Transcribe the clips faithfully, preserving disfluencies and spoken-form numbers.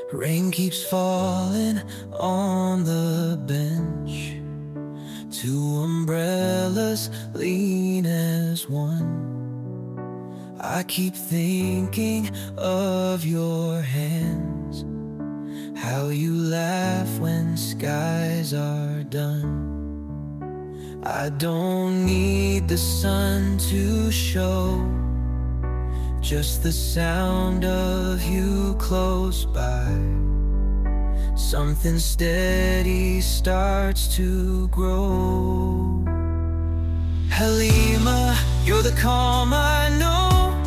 Rain keeps falling on the bench. Two umbrellas lean as one. I keep thinking of your hands, how you laugh when skies are done. I don't need the sun to show, just the sound of you close by. Something steady starts to grow. Halima, you're the calm I know.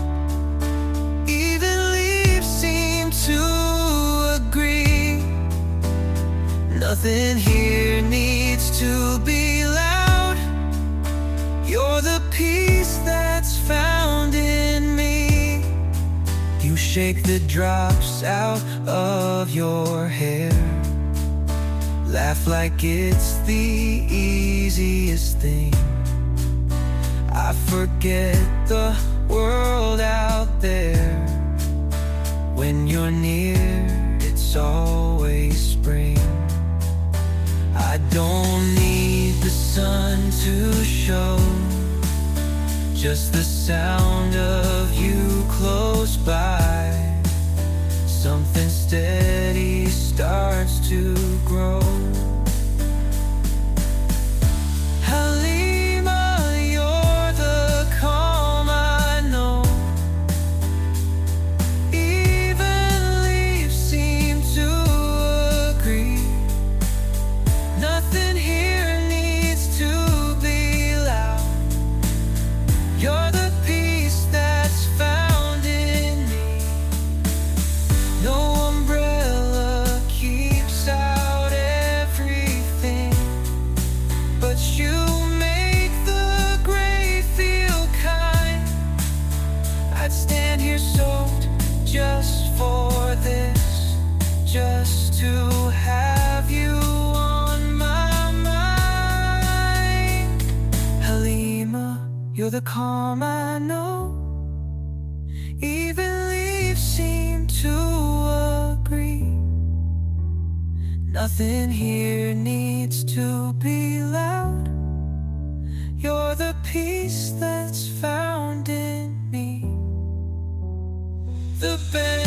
Even leaves seem to agree. Nothing here needs to be loud. You're the peace that's found in me. You shake the drops out of your hair, laugh like it's the easiest thing. I forget the world out there. When you're near, it's always spring. I don't need the sun to show, just the sound of you close by. Something steady starts to grow. Halima, you're the calm I know. Even leaves seem to agree. Nothing here needs to be loud. You're the peace that's found in me. No umbrella keeps out everything, but you make the gray feel kind. I'd stand here soaked just for this, just to have you on my mind. Halima, you're the calm I know. Even leaves seem to agree. Nothing here needs to be loud. You're the peace that's found in me. The best